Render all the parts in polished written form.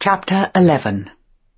Chapter 11.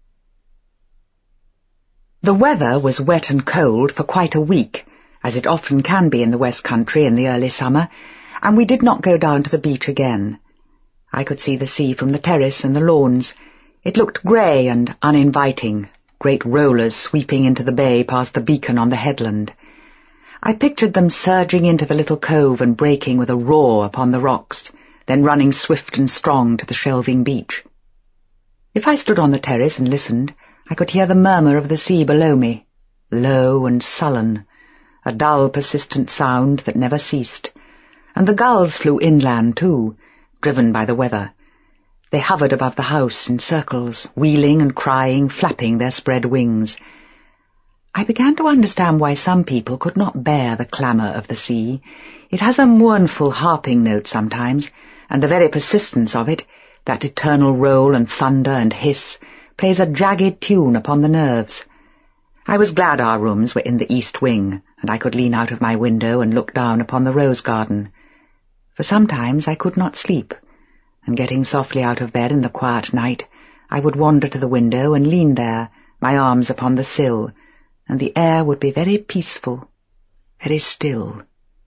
The weather was wet and cold for quite a week, as it often can be in the West Country in the early summer, and we did not go down to the beach again. I could see the sea from the terrace and the lawns. It looked grey and uninviting, great rollers sweeping into the bay past the beacon on the headland. I pictured them surging into the little cove and breaking with a roar upon the rocks, then running swift and strong to the shelving beach. If I stood on the terrace and listened, I could hear the murmur of the sea below me, low and sullen, a dull, persistent sound that never ceased. And the gulls flew inland too, driven by the weather. They hovered above the house in circles, wheeling and crying, flapping their spread wings. I began to understand why some people could not bear the clamour of the sea. It has a mournful harping note sometimes, and the very persistence of it, that eternal roll and thunder and hiss, plays a jagged tune upon the nerves. I was glad our rooms were in the east wing, and I could lean out of my window and look down upon the rose garden. For sometimes I could not sleep, and getting softly out of bed in the quiet night, I would wander to the window and lean there, my arms upon the sill, and the air would be very peaceful, very still.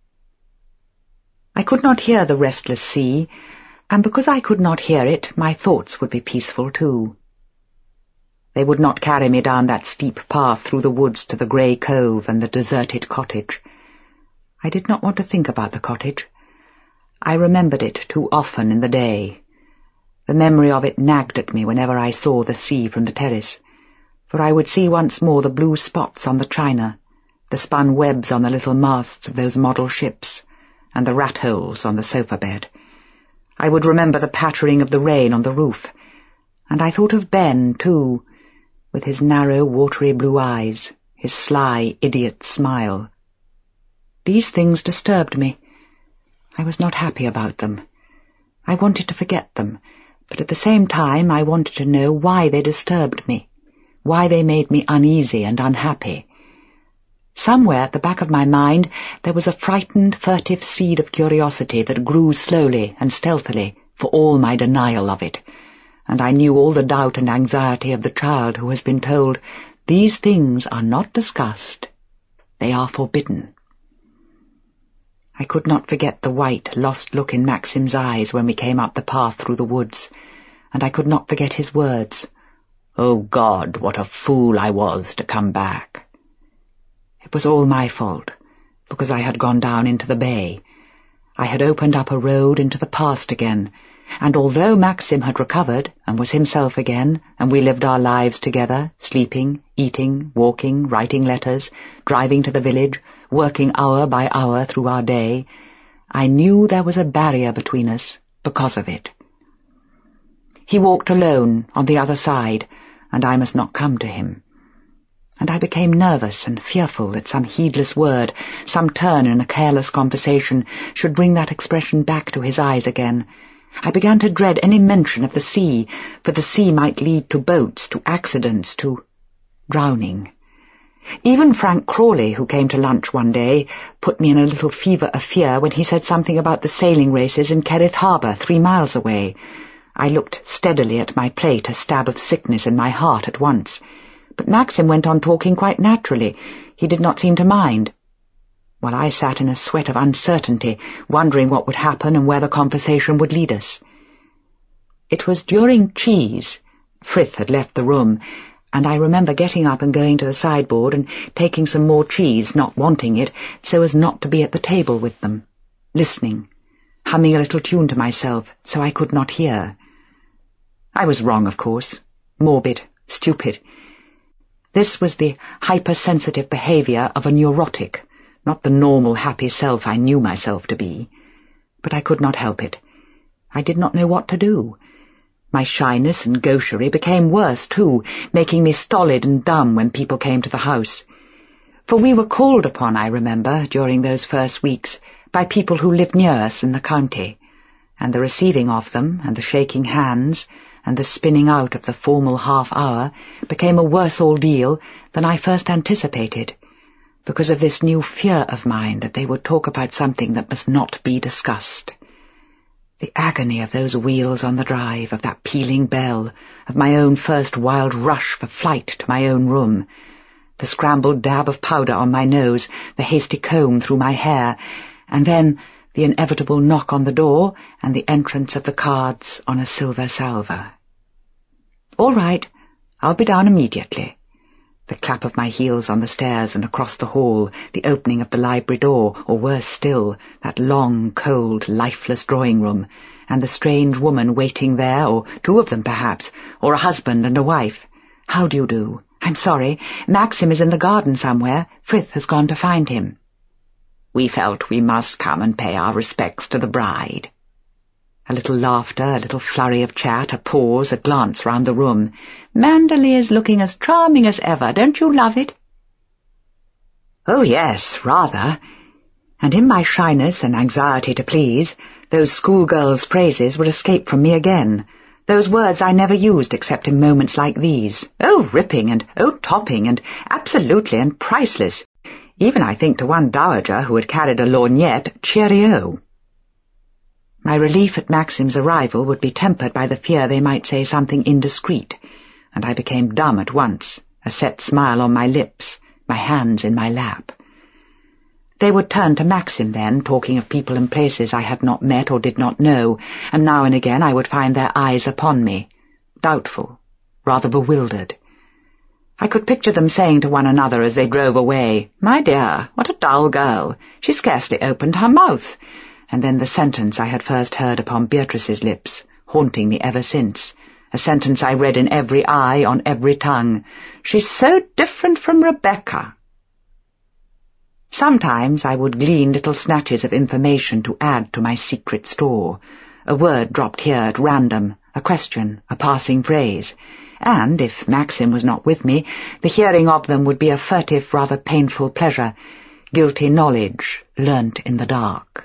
I could not hear the restless sea, and because I could not hear it, my thoughts would be peaceful too. They would not carry me down that steep path through the woods to the grey cove and the deserted cottage. I did not want to think about the cottage. I remembered it too often in the day. The memory of it nagged at me whenever I saw the sea from the terrace, for I would see once more the blue spots on the china, the spun webs on the little masts of those model ships, and the rat-holes on the sofa-bed. I would remember the pattering of the rain on the roof, and I thought of Ben, too, with his narrow, watery blue eyes, his sly, idiot smile. These things disturbed me. I was not happy about them. I wanted to forget them, but at the same time I wanted to know why they disturbed me, why they made me uneasy and unhappy. Somewhere at the back of my mind there was a frightened, furtive seed of curiosity that grew slowly and stealthily for all my denial of it, and I knew all the doubt and anxiety of the child who has been told, "These things are not discussed. They are forbidden." I could not forget the white, lost look in Maxim's eyes when we came up the path through the woods, and I could not forget his words, "Oh God, what a fool I was to come back." It was all my fault, because I had gone down into the bay. I had opened up a road into the past again, and although Maxim had recovered and was himself again, and we lived our lives together, sleeping, eating, walking, writing letters, driving to the village, working hour by hour through our day, I knew there was a barrier between us because of it. He walked alone on the other side, and I must not come to him. And I became nervous and fearful that some heedless word, some turn in a careless conversation, should bring that expression back to his eyes again. I began to dread any mention of the sea, for the sea might lead to boats, to accidents, to drowning. Even Frank Crawley, who came to lunch one day, put me in a little fever of fear when he said something about the sailing races in Kerrith Harbour, 3 miles away. I looked steadily at my plate, a stab of sickness in my heart at once. But Maxim went on talking quite naturally. He did not seem to mind, while I sat in a sweat of uncertainty, wondering what would happen and where the conversation would lead us. It was during cheese. Frith had left the room, and I remember getting up and going to the sideboard and taking some more cheese, not wanting it, so as not to be at the table with them, listening, humming a little tune to myself, so I could not hear. I was wrong, of course, morbid, stupid. This was the hypersensitive behaviour of a neurotic, not the normal happy self I knew myself to be. But I could not help it. I did not know what to do. My shyness and gaucherie became worse too, making me stolid and dumb when people came to the house. For we were called upon, I remember, during those first weeks, by people who lived near us in the county, and the receiving of them, and the shaking hands, and the spinning out of the formal half-hour became a worse ordeal than I first anticipated, because of this new fear of mine that they would talk about something that must not be discussed. The agony of those wheels on the drive, of that pealing bell, of my own first wild rush for flight to my own room, the scrambled dab of powder on my nose, the hasty comb through my hair, and then the inevitable knock on the door and the entrance of the cards on a silver salver. "All right, I'll be down immediately." The clap of my heels on the stairs and across the hall, the opening of the library door, or worse still, that long, cold, lifeless drawing-room, and the strange woman waiting there, or two of them perhaps, or a husband and a wife. "How do you do? I'm sorry. Maxim is in the garden somewhere. Frith has gone to find him." "We felt we must come and pay our respects to the bride." A little laughter, a little flurry of chat, a pause, a glance round the room. "Manderley is looking as charming as ever. Don't you love it?" "Oh, yes, rather." And in my shyness and anxiety to please, those schoolgirl's phrases would escape from me again, those words I never used except in moments like these. "Oh, ripping," and "oh, topping," and "absolutely," and "priceless." Even, I think, to one dowager who had carried a lorgnette, "cheerio." My relief at Maxim's arrival would be tempered by the fear they might say something indiscreet, and I became dumb at once, a set smile on my lips, my hands in my lap. They would turn to Maxim then, talking of people and places I had not met or did not know, and now and again I would find their eyes upon me, doubtful, rather bewildered. I could picture them saying to one another as they drove away, "My dear, what a dull girl! She scarcely opened her mouth," and then the sentence I had first heard upon Beatrice's lips, haunting me ever since, a sentence I read in every eye, on every tongue, "She's so different from Rebecca." Sometimes I would glean little snatches of information to add to my secret store, a word dropped here at random, a question, a passing phrase, and, if Maxim was not with me, the hearing of them would be a furtive, rather painful pleasure, guilty knowledge learnt in the dark.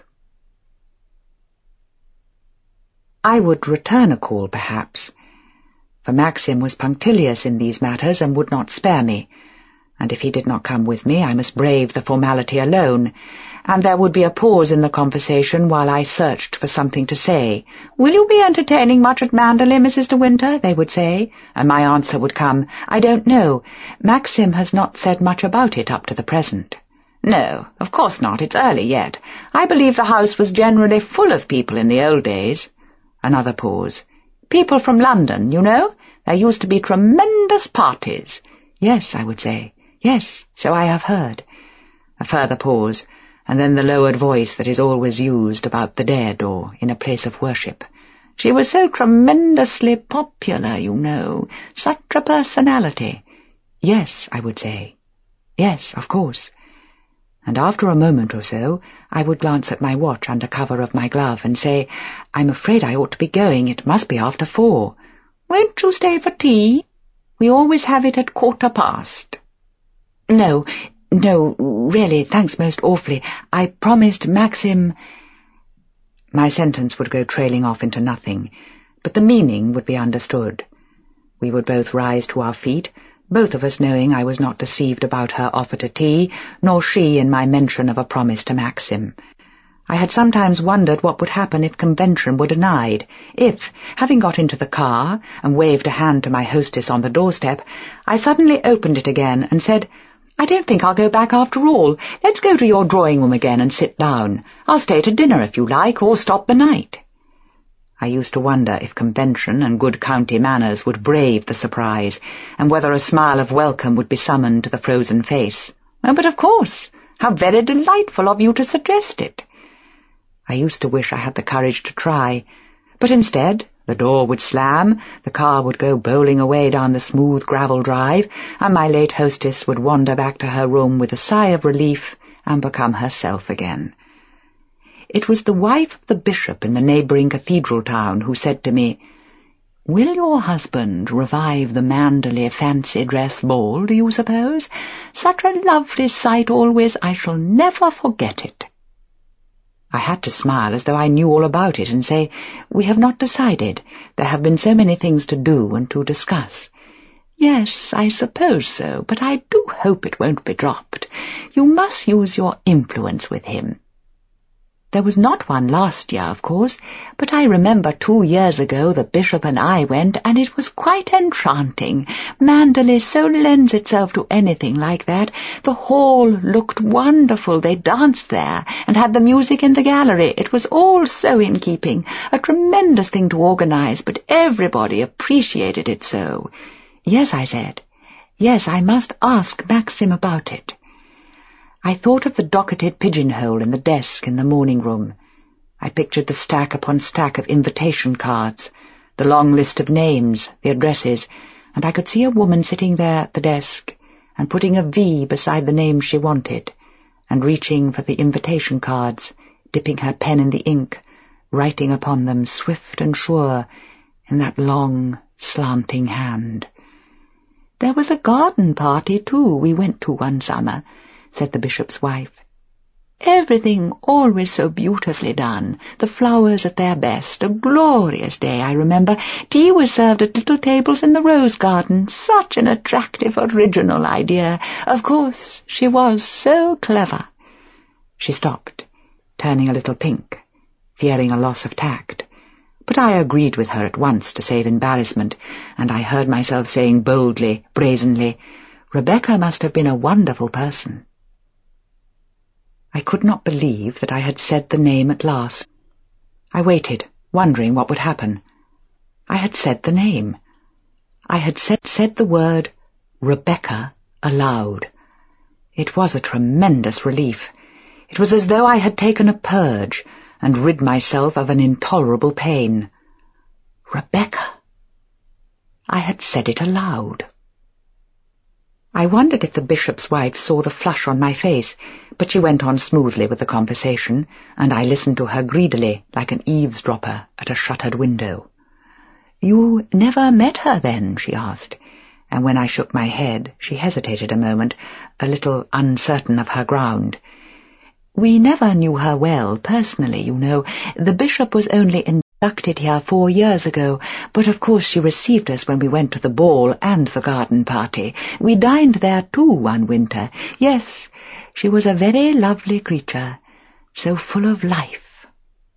I would return a call, perhaps, for Maxim was punctilious in these matters and would not spare me, and if he did not come with me I must brave the formality alone, and there would be a pause in the conversation while I searched for something to say. "Will you be entertaining much at Manderley, Mrs. De Winter?" they would say, and my answer would come, "I don't know. Maxim has not said much about it up to the present." "No, of course not. It's early yet. I believe the house was generally full of people in the old days." Another pause. "People from London, you know. There used to be tremendous parties." "Yes," I would say. "Yes, so I have heard." A further pause, and then the lowered voice that is always used about the dead or in a place of worship. "She was so tremendously popular, you know. Such a personality." "Yes," I would say. "Yes, of course." And after a moment or so, I would glance at my watch under cover of my glove and say, "I'm afraid I ought to be going. It must be after 4. "Won't you stay for tea? We always have it at 1:15. No, really, thanks most awfully. I promised Maxim—" My sentence would go trailing off into nothing, but the meaning would be understood. We would both rise to our feet, both of us knowing I was not deceived about her offer to tea, nor she in my mention of a promise to Maxim. I had sometimes wondered what would happen if convention were denied, if, having got into the car and waved a hand to my hostess on the doorstep, I suddenly opened it again and said, "I don't think I'll go back after all. Let's go to your drawing-room again and sit down. I'll stay to dinner if you like, or stop the night." I used to wonder if convention and good county manners would brave the surprise, and whether a smile of welcome would be summoned to the frozen face. "Oh, but of course! How very delightful of you to suggest it!" I used to wish I had the courage to try, but instead the door would slam, the car would go bowling away down the smooth gravel drive, and my late hostess would wander back to her room with a sigh of relief and become herself again. It was the wife of the bishop in the neighbouring cathedral town who said to me, "Will your husband revive the Manderley fancy dress ball, do you suppose? Such a lovely sight always, I shall never forget it." I had to smile as though I knew all about it and say, "We have not decided. There have been so many things to do and to discuss." "Yes, I suppose so, but I do hope it won't be dropped. You must use your influence with him." There was not one last year, of course, but I remember 2 years ago the Bishop and I went, and it was quite enchanting. Manderley so lends itself to anything like that. The hall looked wonderful. They danced there and had the music in the gallery. It was all so in keeping. A tremendous thing to organize, but everybody appreciated it so. Yes, I said. Yes, I must ask Maxim about it. I thought of the docketed pigeonhole in the desk in the morning room. I pictured the stack upon stack of invitation cards, the long list of names, the addresses, and I could see a woman sitting there at the desk and putting a V beside the name she wanted, and reaching for the invitation cards, dipping her pen in the ink, writing upon them swift and sure in that long, slanting hand. There was a garden party, too, we went to one summer, said the Bishop's wife. Everything always so beautifully done, the flowers at their best, a glorious day, I remember. Tea was served at little tables in the rose garden, such an attractive, original idea. Of course, she was so clever. She stopped, turning a little pink, fearing a loss of tact. But I agreed with her at once to save embarrassment, and I heard myself saying boldly, brazenly, Rebecca must have been a wonderful person. I could not believe that I had said the name at last. I waited, wondering what would happen. I had said the name. I had said the word Rebecca aloud. It was a tremendous relief. It was as though I had taken a purge and rid myself of an intolerable pain. Rebecca. I had said it aloud. I wondered if the Bishop's wife saw the flush on my face, but she went on smoothly with the conversation, and I listened to her greedily, like an eavesdropper at a shuttered window. "You never met her, then?" she asked, and when I shook my head, she hesitated a moment, a little uncertain of her ground. "We never knew her well, personally, you know. The Bishop was only inducted here 4 years ago, but of course she received us when we went to the ball and the garden party. We dined there too one winter. Yes, she was a very lovely creature, so full of life."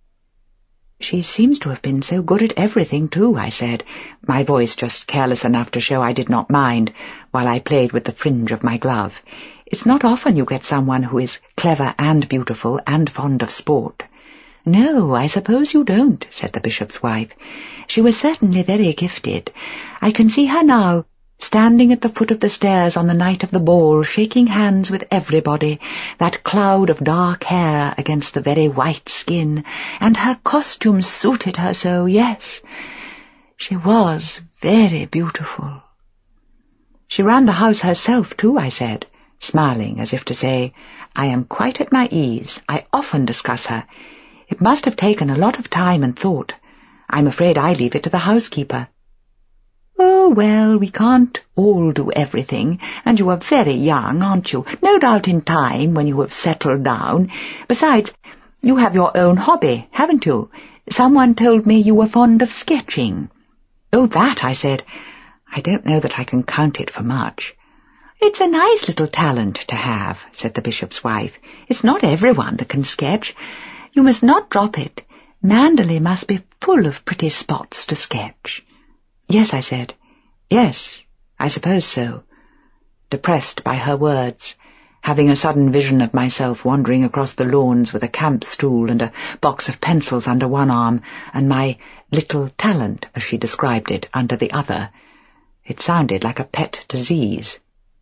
"She seems to have been so good at everything too," I said, my voice just careless enough to show I did not mind, while I played with the fringe of my glove. "It's not often you get someone who is clever and beautiful and fond of sport." "No, I suppose you don't," said the Bishop's wife. "She was certainly very gifted. I can see her now, standing at the foot of the stairs on the night of the ball, shaking hands with everybody, that cloud of dark hair against the very white skin, and her costume suited her so, yes. She was very beautiful." "She ran the house herself, too," I said, smiling as if to say, "I am quite at my ease. I often discuss her. It must have taken a lot of time and thought. I'm afraid I leave it to the housekeeper." "Oh, well, we can't all do everything, and you are very young, aren't you? No doubt in time, when you have settled down. Besides, you have your own hobby, haven't you? Someone told me you were fond of sketching." "Oh, that," I said. "I don't know that I can count it for much." "It's a nice little talent to have," said the Bishop's wife. "It's not everyone that can sketch. You must not drop it. Manderley must be full of pretty spots to sketch." "Yes," I said. "Yes, I suppose so," depressed by her words, having a sudden vision of myself wandering across the lawns with a camp stool and a box of pencils under one arm, and my little talent, as she described it, under the other. It sounded like a pet disease.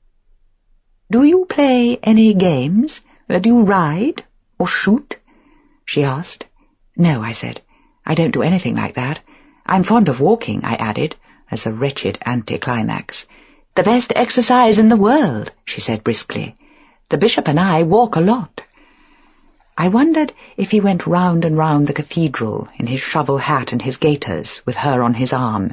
"Do you play any games? Do you ride or shoot?" she asked. "No," I said. "I don't do anything like that. I'm fond of walking," I added, as a wretched anticlimax. "The best exercise in the world," she said briskly. "The Bishop and I walk a lot." I wondered if he went round and round the cathedral in his shovel hat and his gaiters, with her on his arm.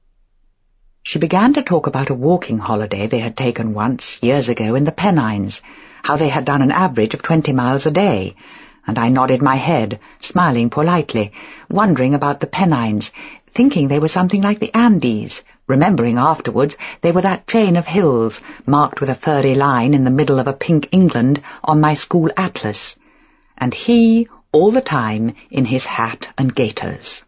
She began to talk about a walking holiday they had taken once, years ago, in the Pennines, how they had done an average of 20 miles a day, and I nodded my head, smiling politely, wondering about the Pennines, thinking they were something like the Andes, remembering afterwards they were that chain of hills, marked with a furry line in the middle of a pink England on my school atlas. And he, all the time in his hat and gaiters.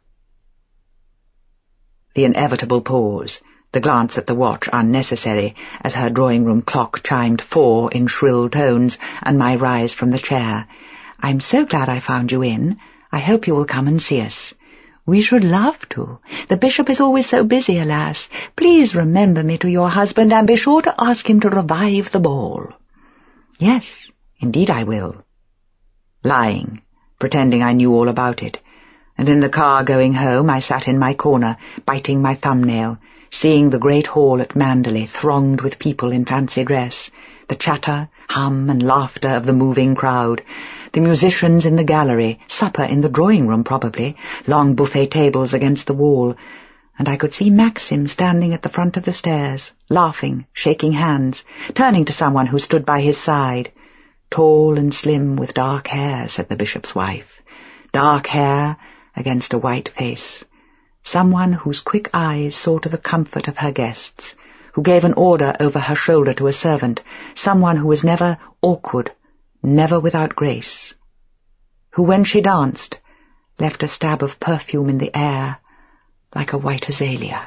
The inevitable pause, the glance at the watch unnecessary as her drawing-room clock chimed 4 in shrill tones, and my rise from the chair. "I'm so glad I found you in. I hope you will come and see us." "We should love to. The bishop is always so busy, alas. Please remember me to your husband, and be sure to ask him to revive the ball." "Yes, indeed I will." Lying, pretending I knew all about it. And in the car going home I sat in my corner, biting my thumbnail, seeing the great hall at Manderley thronged with people in fancy dress, the chatter, hum and laughter of the moving crowd, the musicians in the gallery, supper in the drawing-room probably, long buffet tables against the wall, and I could see Maxim standing at the front of the stairs, laughing, shaking hands, turning to someone who stood by his side. "Tall and slim with dark hair," said the bishop's wife. Dark hair against a white face. Someone whose quick eyes saw to the comfort of her guests, who gave an order over her shoulder to a servant, someone who was never awkward, never without grace, who, when she danced, left a stab of perfume in the air like a white azalea.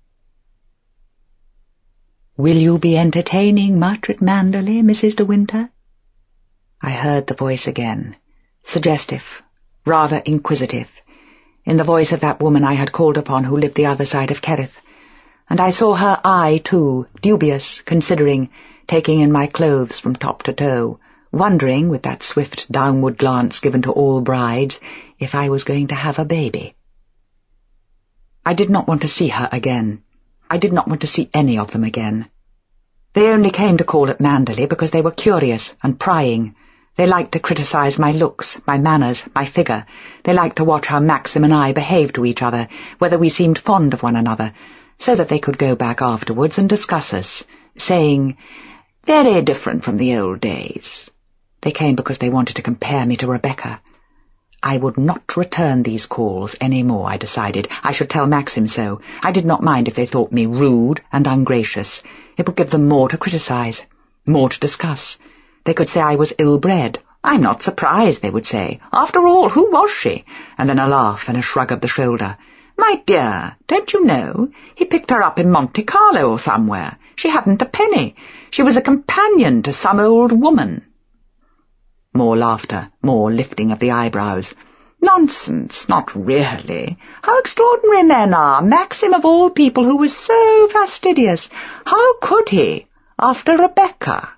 "Will you be entertaining much at Manderley, Mrs. De Winter?" I heard the voice again, suggestive, rather inquisitive, in the voice of that woman I had called upon who lived the other side of Kerrith, and I saw her eye, too, dubious, considering, taking in my clothes from top to toe, wondering, with that swift downward glance given to all brides, if I was going to have a baby. I did not want to see her again. I did not want to see any of them again. They only came to call at Manderley because they were curious and prying. They liked to criticize my looks, my manners, my figure. They liked to watch how Maxim and I behaved to each other, whether we seemed fond of one another, so that they could go back afterwards and discuss us, saying, "Very different from the old days." They came because they wanted to compare me to Rebecca. I would not return these calls any more, I decided. I should tell Maxim so. I did not mind if they thought me rude and ungracious. It would give them more to criticize, more to discuss. They could say I was ill-bred. "I'm not surprised," they would say. "After all, who was she?" And then a laugh and a shrug of the shoulder. "My dear, don't you know? He picked her up in Monte Carlo or somewhere. She hadn't a penny. She was a companion to some old woman." More laughter, more lifting of the eyebrows. "Nonsense, not really. How extraordinary men are. Maxim of all people, who was so fastidious. How could he, after Rebecca?"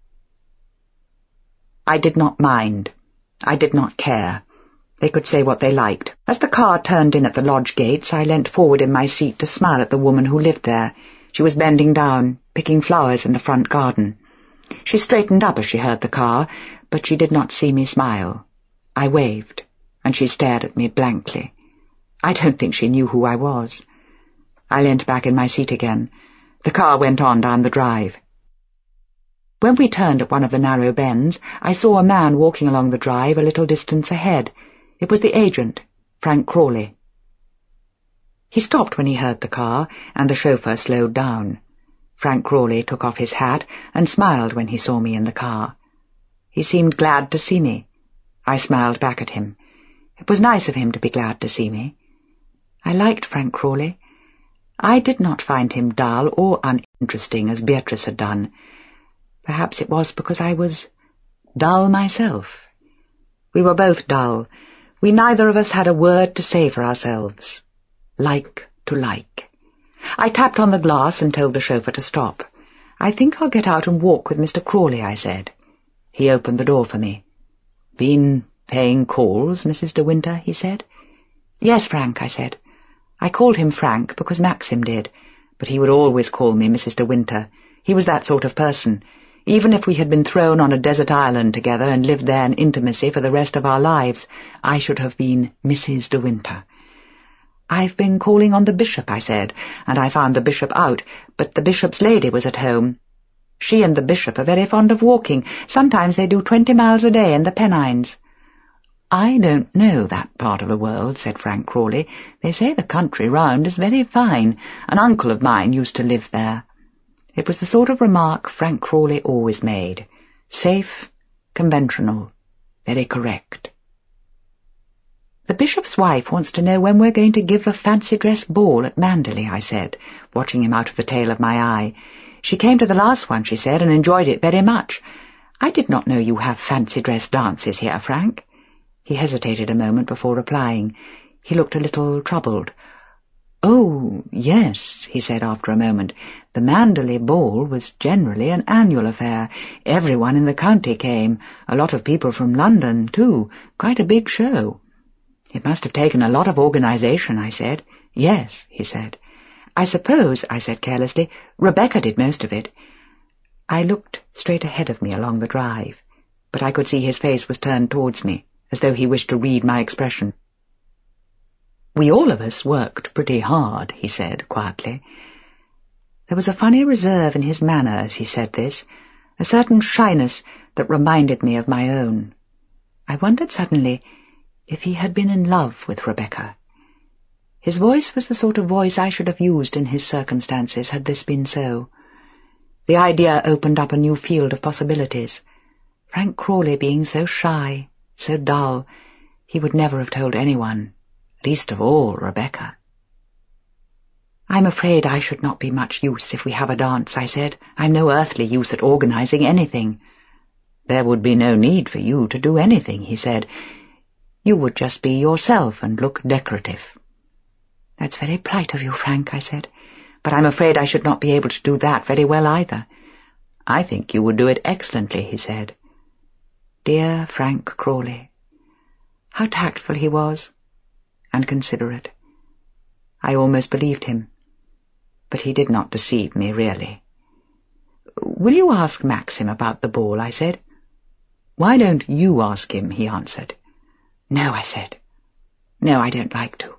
I did not mind. I did not care. They could say what they liked. As the car turned in at the lodge gates, I leant forward in my seat to smile at the woman who lived there. She was bending down, picking flowers in the front garden. She straightened up as she heard the car, but she did not see me smile. I waved, and she stared at me blankly. I don't think she knew who I was. I leant back in my seat again. The car went on down the drive. When we turned at one of the narrow bends, I saw a man walking along the drive a little distance ahead. It was the agent, Frank Crawley. He stopped when he heard the car, and the chauffeur slowed down. Frank Crawley took off his hat and smiled when he saw me in the car. He seemed glad to see me. I smiled back at him. It was nice of him to be glad to see me. I liked Frank Crawley. I did not find him dull or uninteresting as Beatrice had done. Perhaps it was because I was dull myself. We were both dull. We neither of us had a word to say for ourselves. Like to like. I tapped on the glass and told the chauffeur to stop. "I think I'll get out and walk with Mr. Crawley," I said. He opened the door for me. "Been paying calls, Mrs. De Winter?" he said. "Yes, Frank," I said. I called him Frank because Maxim did, but he would always call me Mrs. De Winter. He was that sort of person. Even if we had been thrown on a desert island together and lived there in intimacy for the rest of our lives, I should have been Mrs. De Winter. "I've been calling on the bishop," I said, "and I found the bishop out, but the bishop's lady was at home. She and the bishop are very fond of walking. Sometimes they do 20 miles a day in the Pennines." "I don't know that part of the world," said Frank Crawley. "They say the country round is very fine. An uncle of mine used to live there." It was the sort of remark Frank Crawley always made. Safe, conventional, very correct. "The bishop's wife wants to know when we're going to give a fancy-dress ball at Manderley," I said, watching him out of the tail of my eye. "She came to the last one," she said, "and enjoyed it very much. I did not know you have fancy-dress dances here, Frank." He hesitated a moment before replying. He looked a little troubled. "Oh, yes," he said after a moment. "The Manderley ball was generally an annual affair. Everyone in the county came. A lot of people from London, too. Quite a big show." "It must have taken a lot of organisation," I said. "Yes," he said. "I suppose," I said carelessly, "Rebecca did most of it." I looked straight ahead of me along the drive, but I could see his face was turned towards me, as though he wished to read my expression. "We all of us worked pretty hard," he said quietly. There was a funny reserve in his manner as he said this, a certain shyness that reminded me of my own. I wondered suddenly if he had been in love with Rebecca. His voice was the sort of voice I should have used in his circumstances had this been so. The idea opened up a new field of possibilities. Frank Crawley being so shy, so dull, he would never have told anyone, least of all Rebecca. "I'm afraid I should not be much use if we have a dance," I said. "I'm no earthly use at organising anything." "There would be no need for you to do anything," he said. "You would just be yourself and look decorative." "That's very polite of you, Frank," I said, "but I'm afraid I should not be able to do that very well either." "I think you would do it excellently," he said. Dear Frank Crawley. How tactful he was, and considerate. I almost believed him, but he did not deceive me, really. "Will you ask Maxim about the ball?" I said. "Why don't you ask him?" he answered. "No," I said. "No, I don't like to."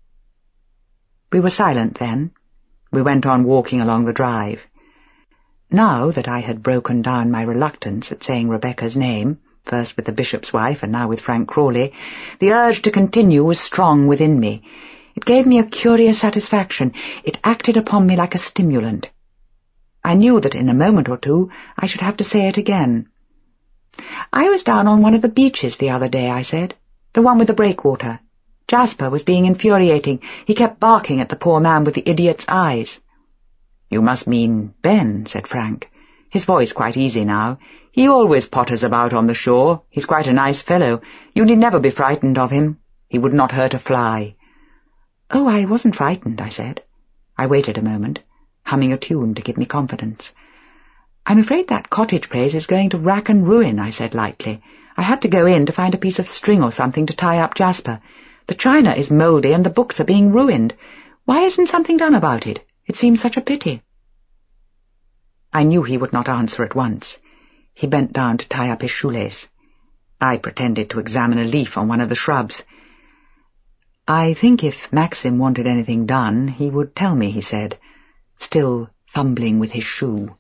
We were silent then. We went on walking along the drive. Now that I had broken down my reluctance at saying Rebecca's name, first with the bishop's wife and now with Frank Crawley, the urge to continue was strong within me. It gave me a curious satisfaction. It acted upon me like a stimulant. I knew that in a moment or two I should have to say it again. "I was down on one of the beaches the other day," I said. "The one with the breakwater. Jasper was being infuriating. He kept barking at the poor man with the idiot's eyes." "You must mean Ben," said Frank, his voice quite easy now. "He always potters about on the shore. He's quite a nice fellow. You need never be frightened of him. He would not hurt a fly." "Oh, I wasn't frightened," I said. I waited a moment, humming a tune to give me confidence. "I'm afraid that cottage place is going to rack and ruin," I said lightly. "I had to go in to find a piece of string or something to tie up Jasper. The china is mouldy and the books are being ruined. Why isn't something done about it? It seems such a pity." I knew he would not answer at once. He bent down to tie up his shoelace. I pretended to examine a leaf on one of the shrubs. "I think if Maxim wanted anything done, he would tell me," he said, still fumbling with his shoe.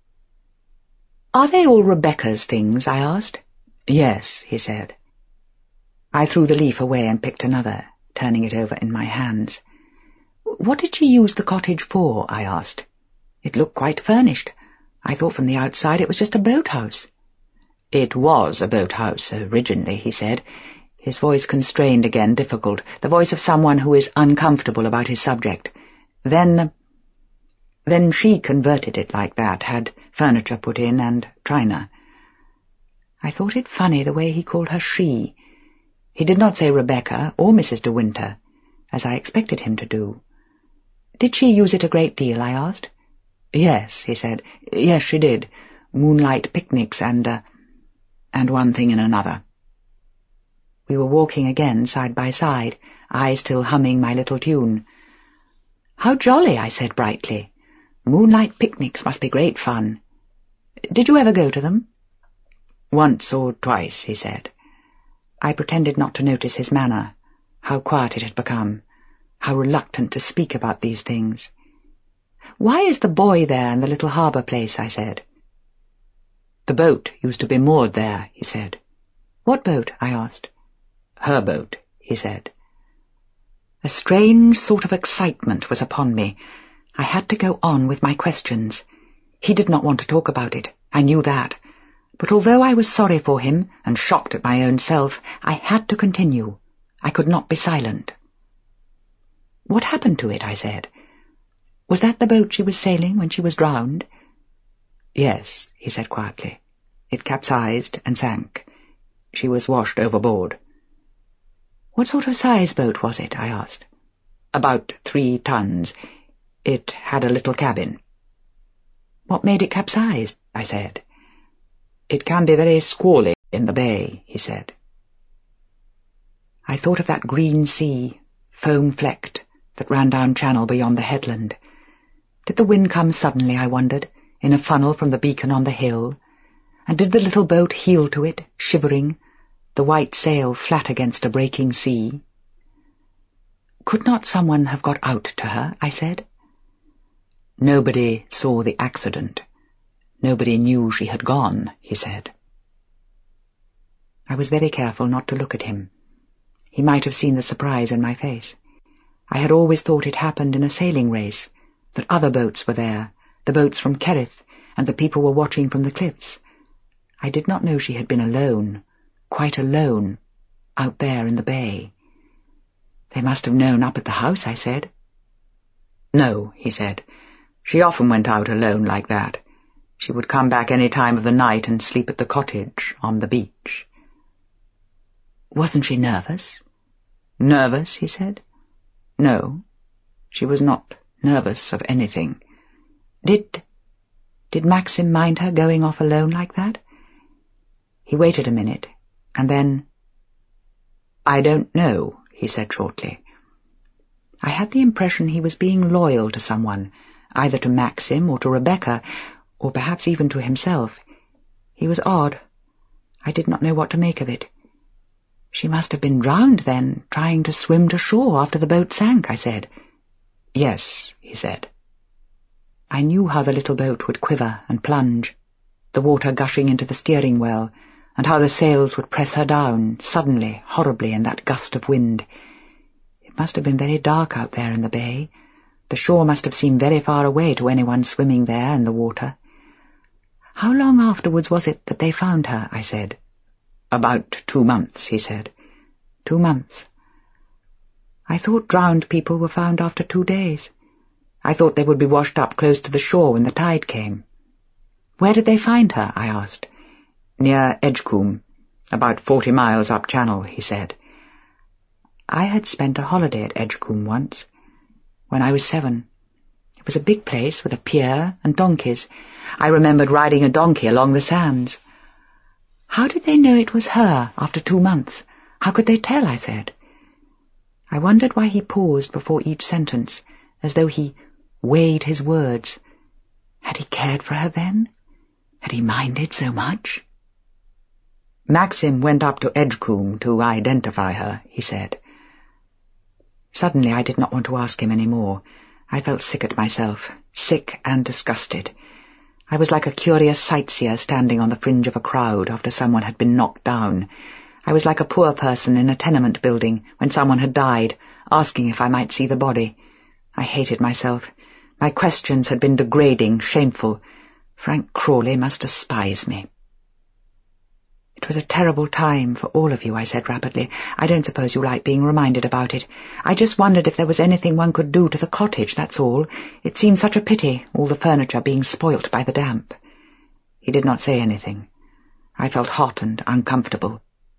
"Are they all Rebecca's things?" I asked. "Yes," he said. I threw the leaf away and picked another, turning it over in my hands. "What did she use the cottage for?" I asked. "It looked quite furnished. I thought from the outside it was just a boathouse." "It was a boathouse originally," he said, his voice constrained again, difficult, the voice of someone who is uncomfortable about his subject. Then she converted it like that, had furniture put in and china." I thought it funny the way he called her she. He did not say Rebecca or Mrs. De Winter, as I expected him to do. "Did she use it a great deal?" I asked. "Yes," he said. "Yes, she did. Moonlight picnics and one thing and another." We were walking again side by side, I still humming my little tune. "How jolly," I said brightly. "Moonlight picnics must be great fun. Did you ever go to them?" "Once or twice," he said. I pretended not to notice his manner, how quiet it had become, how reluctant to speak about these things. "Why is the buoy there in the little harbour place?" I said. "The boat used to be moored there," he said. "What boat?" I asked. "Her boat," he said. A strange sort of excitement was upon me. I had to go on with my questions. He did not want to talk about it, I knew that. But although I was sorry for him and shocked at my own self, I had to continue. I could not be silent. "What happened to it?" I said. "Was that the boat she was sailing when she was drowned?" "Yes," he said quietly. "It capsized and sank. She was washed overboard." "What sort of size boat was it?" I asked. "About 3 tons. It had a little cabin." "What made it capsize?" I said. "It can be very squally in the bay," he said. I thought of that green sea, foam-flecked, that ran down channel beyond the headland. Did the wind come suddenly, I wondered, in a funnel from the beacon on the hill? And did the little boat heel to it, shivering, the white sail flat against a breaking sea? "Could not someone have got out to her?" I said. "Nobody saw the accident. Nobody knew she had gone," he said. I was very careful not to look at him. He might have seen the surprise in my face. I had always thought it happened in a sailing race, that other boats were there, the boats from Kerrith, and the people were watching from the cliffs. I did not know she had been alone, quite alone, out there in the bay. "They must have known up at the house," I said. "No," he said. "She often went out alone like that. She would come back any time of the night and sleep at the cottage on the beach." "Wasn't she nervous?" "Nervous?" he said. "No, she was not nervous of anything." Did Maxim mind her going off alone like that?" He waited a minute, and then, "I don't know," he said shortly. I had the impression he was being loyal to someone, either to Maxim or to Rebecca, or perhaps even to himself. He was odd. I did not know what to make of it. "She must have been drowned, then, trying to swim to shore after the boat sank," I said. "Yes," he said. I knew how the little boat would quiver and plunge, the water gushing into the steering well, and how the sails would press her down, suddenly, horribly, in that gust of wind. It must have been very dark out there in the bay. The shore must have seemed very far away to anyone swimming there in the water. "How long afterwards was it that they found her?" I said. "About 2 months, he said. 2 months. I thought drowned people were found after 2 days. I thought they would be washed up close to the shore when the tide came." "Where did they find her?" I asked. "Near Edgecombe, about 40 miles up channel," he said. I had spent a holiday at Edgecombe once, when I was 7. It was a big place with a pier and donkeys. I remembered riding a donkey along the sands. "How did they know it was her after 2 months? How could they tell?" I said. I wondered why he paused before each sentence, as though he weighed his words. Had he cared for her then? Had he minded so much? "Maxim went up to Edgecombe to identify her," he said. Suddenly I did not want to ask him any more. I felt sick at myself, sick and disgusted. I was like a curious sightseer standing on the fringe of a crowd after someone had been knocked down. I was like a poor person in a tenement building when someone had died, asking if I might see the body. I hated myself. My questions had been degrading, shameful. Frank Crawley must despise me. "It was a terrible time for all of you," I said rapidly. "I don't suppose you like being reminded about it. I just wondered if there was anything one could do to the cottage, that's all. It seemed such a pity, all the furniture being spoilt by the damp." He did not say anything. I felt hot and uncomfortable.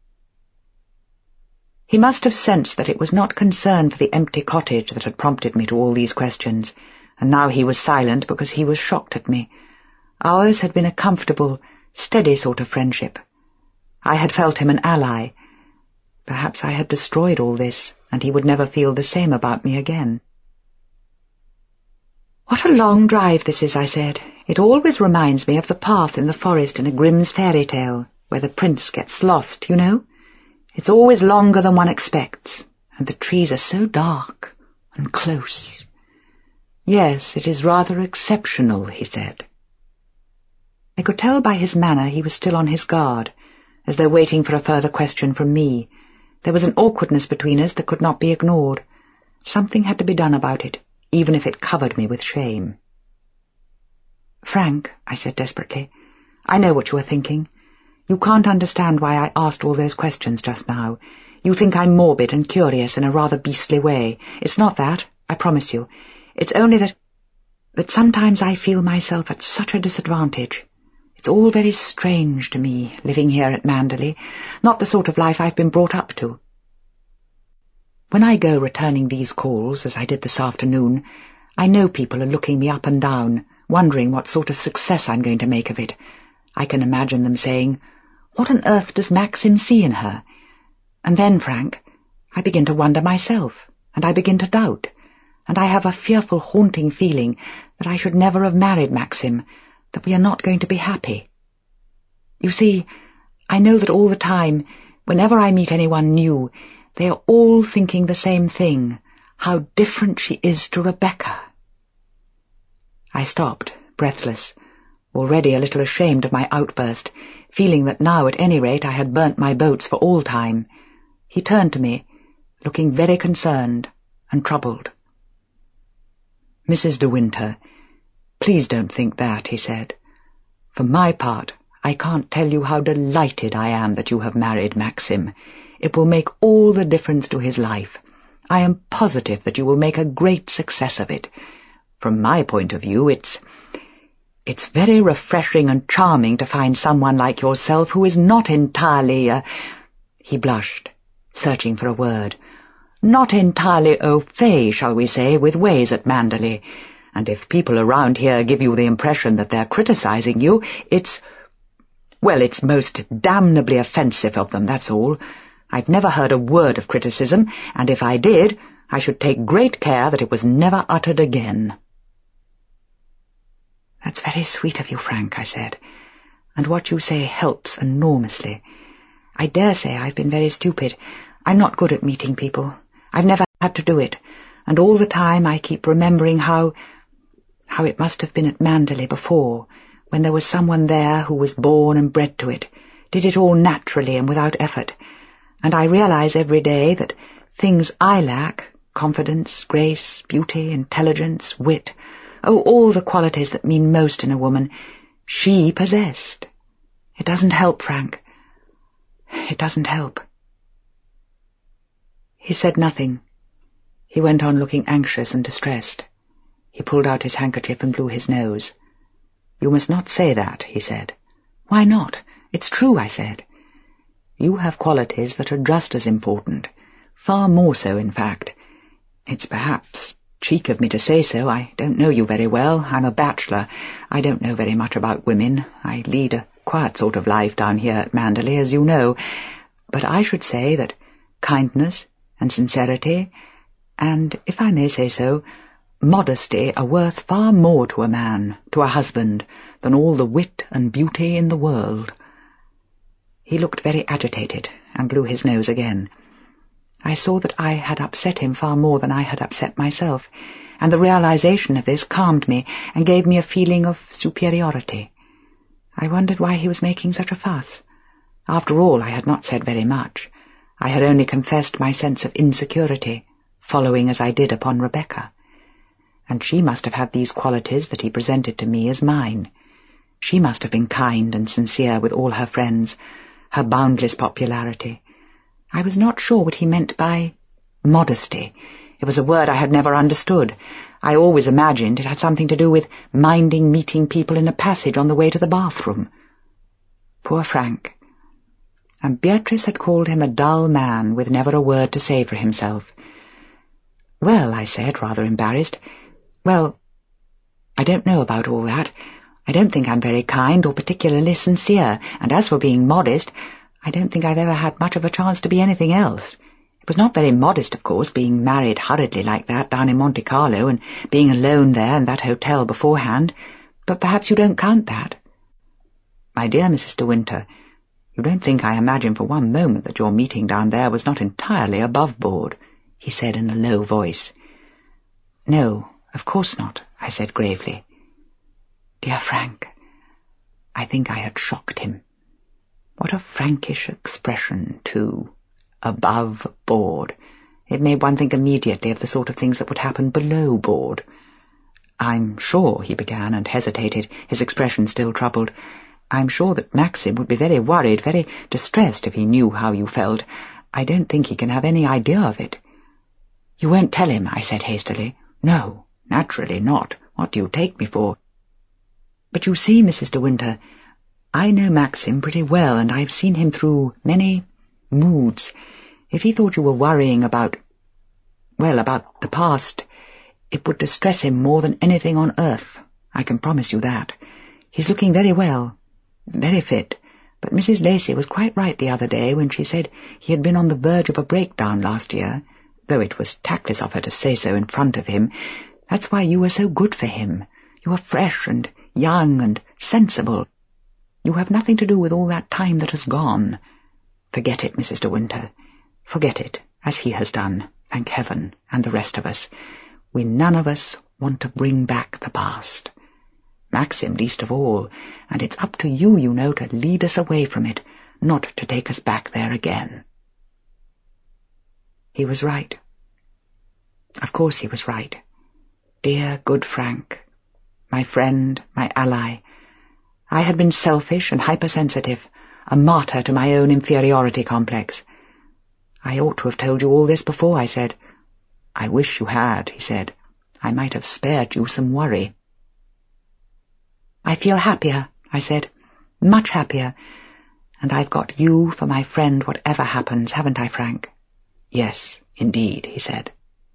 He must have sensed that it was not concern for the empty cottage that had prompted me to all these questions, and now he was silent because he was shocked at me. Ours had been a comfortable, steady sort of friendship. I had felt him an ally. Perhaps I had destroyed all this, and he would never feel the same about me again. "What a long drive this is," I said. "It always reminds me of the path in the forest in a Grimm's fairy tale, where the prince gets lost, you know. It's always longer than one expects, and the trees are so dark and close." "Yes, it is rather exceptional," he said. I could tell by his manner he was still on his guard, as though waiting for a further question from me. There was an awkwardness between us that could not be ignored. Something had to be done about it, even if it covered me with shame. "Frank," I said desperately, "I know what you are thinking. You can't understand why I asked all those questions just now. You think I'm morbid and curious in a rather beastly way. It's not that, I promise you. It's only that sometimes I feel myself at such a disadvantage. It's all very strange to me, living here at Manderley, not the sort of life I've been brought up to. When I go returning these calls, as I did this afternoon, I know people are looking me up and down, wondering what sort of success I'm going to make of it. I can imagine them saying, "What on earth does Maxim see in her?" And then, Frank, I begin to wonder myself, and I begin to doubt, and I have a fearful, haunting feeling that I should never have married Maxim, that we are not going to be happy. You see, I know that all the time, whenever I meet anyone new, they are all thinking the same thing, how different she is to Rebecca. I stopped, breathless, already a little ashamed of my outburst, feeling that now at any rate I had burnt my boats for all time. He turned to me, looking very concerned and troubled. "Mrs. De Winter, please don't think that," he said. "For my part, I can't tell you how delighted I am that you have married Maxim. It will make all the difference to his life. I am positive that you will make a great success of it. From my point of view, it's very refreshing and charming to find someone like yourself who is not entirely, He blushed, searching for a word. "Not entirely au fait, shall we say, with ways at Manderley. And if people around here give you the impression that they're criticizing you, it's most damnably offensive of them, that's all. I've never heard a word of criticism, and if I did, I should take great care that it was never uttered again." "That's very sweet of you, Frank," I said, "and what you say helps enormously. I dare say I've been very stupid. I'm not good at meeting people. I've never had to do it, and all the time I keep remembering how it must have been at Manderley before, when there was someone there who was born and bred to it, did it all naturally and without effort, and I realize every day that things I lack, confidence, grace, beauty, intelligence, wit, all the qualities that mean most in a woman, she possessed. It doesn't help, Frank. It doesn't help." He said nothing. He went on looking anxious and distressed. He pulled out his handkerchief and blew his nose. "You must not say that," he said. "Why not? It's true," I said. "You have qualities that are just as important, far more so, in fact. It's perhaps cheek of me to say so. I don't know you very well. I'm a bachelor. I don't know very much about women. I lead a quiet sort of life down here at Manderley, as you know. But I should say that kindness and sincerity, and, if I may say so, modesty are worth far more to a man, to a husband, than all the wit and beauty in the world." He looked very agitated and blew his nose again. I saw that I had upset him far more than I had upset myself, and the realization of this calmed me and gave me a feeling of superiority. I wondered why he was making such a fuss. After all, I had not said very much. I had only confessed my sense of insecurity, following as I did upon Rebecca. And she must have had these qualities that he presented to me as mine. She must have been kind and sincere with all her friends, her boundless popularity. I was not sure what he meant by modesty. It was a word I had never understood. I always imagined it had something to do with minding meeting people in a passage on the way to the bathroom. Poor Frank. And Beatrice had called him a dull man with never a word to say for himself. "Well," I said, rather embarrassed, "well, I don't know about all that. I don't think I'm very kind or particularly sincere, and as for being modest, I don't think I've ever had much of a chance to be anything else. It was not very modest, of course, being married hurriedly like that down in Monte Carlo and being alone there in that hotel beforehand, but perhaps you don't count that." "My dear Mrs. De Winter, you don't think I imagine for one moment that your meeting down there was not entirely above board," he said in a low voice. "No, of course not," I said gravely. Dear Frank, I think I had shocked him. What a Frankish expression, too. Above board. It made one think immediately of the sort of things that would happen below board. "I'm sure," he began, and hesitated, his expression still troubled. "I'm sure that Maxim would be very worried, very distressed if he knew how you felt. I don't think he can have any idea of it." "You won't tell him," I said hastily. "No, naturally not. What do you take me for?" "But you see, Mrs. De Winter, I know Maxim pretty well, and I've seen him through many moods. If he thought you were worrying about the past, it would distress him more than anything on earth. I can promise you that. He's looking very well, very fit, but Mrs. Lacey was quite right the other day when she said he had been on the verge of a breakdown last year, though it was tactless of her to say so in front of him. That's why you were so good for him. You are fresh and young and sensible. You have nothing to do with all that time that has gone. Forget it, Mrs. De Winter. Forget it, as he has done, thank heaven, and the rest of us. We none of us want to bring back the past. Maxim least of all, and it's up to you, you know, to lead us away from it, not to take us back there again." He was right. Of course he was right. Dear, good Frank, my friend, my ally. I had been selfish and hypersensitive, a martyr to my own inferiority complex. "I ought to have told you all this before," I said. "I wish you had," he said. "I might have spared you some worry." "I feel happier," I said, "much happier. And I've got you for my friend whatever happens, haven't I, Frank?" "Yes, indeed," he said.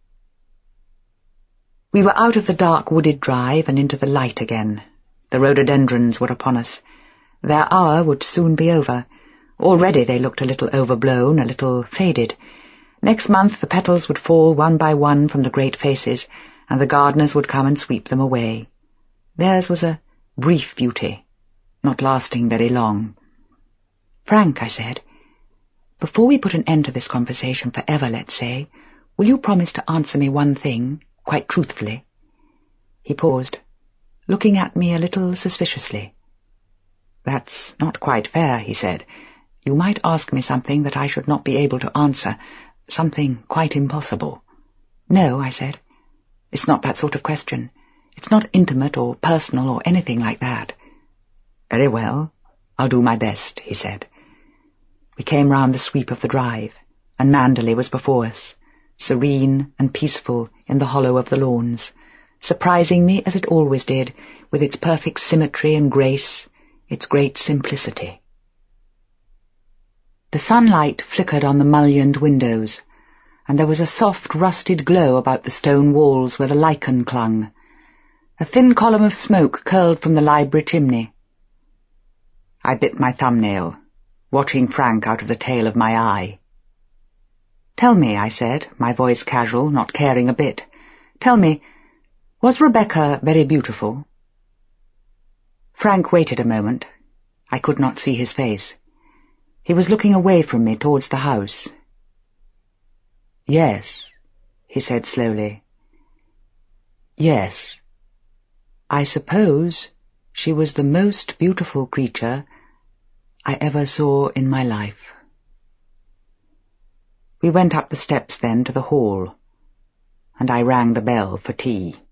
We were out of the dark wooded drive and into the light again. The rhododendrons were upon us. Their hour would soon be over. Already they looked a little overblown, a little faded. Next month the petals would fall one by one from the great faces, and the gardeners would come and sweep them away. Theirs was a brief beauty, not lasting very long. "Frank," I said, "before we put an end to this conversation forever, let's say, will you promise to answer me one thing, quite truthfully?" He paused, looking at me a little suspiciously. "That's not quite fair," he said. "You might ask me something that I should not be able to answer, something quite impossible." "No," I said. "It's not that sort of question. It's not intimate or personal or anything like that." "Very well. I'll do my best," he said. We came round the sweep of the drive, and Manderley was before us, serene and peaceful in the hollow of the lawns, surprising me as it always did, with its perfect symmetry and grace, its great simplicity. The sunlight flickered on the mullioned windows, and there was a soft rusted glow about the stone walls where the lichen clung. A thin column of smoke curled from the library chimney. I bit my thumbnail, watching Frank out of the tail of my eye. "Tell me," I said, my voice casual, not caring a bit. "Tell me, was Rebecca very beautiful?" Frank waited a moment. I could not see his face. He was looking away from me towards the house. "Yes," he said slowly. "Yes. I suppose she was the most beautiful creature I ever saw in my life." We went up the steps then to the hall, and I rang the bell for tea.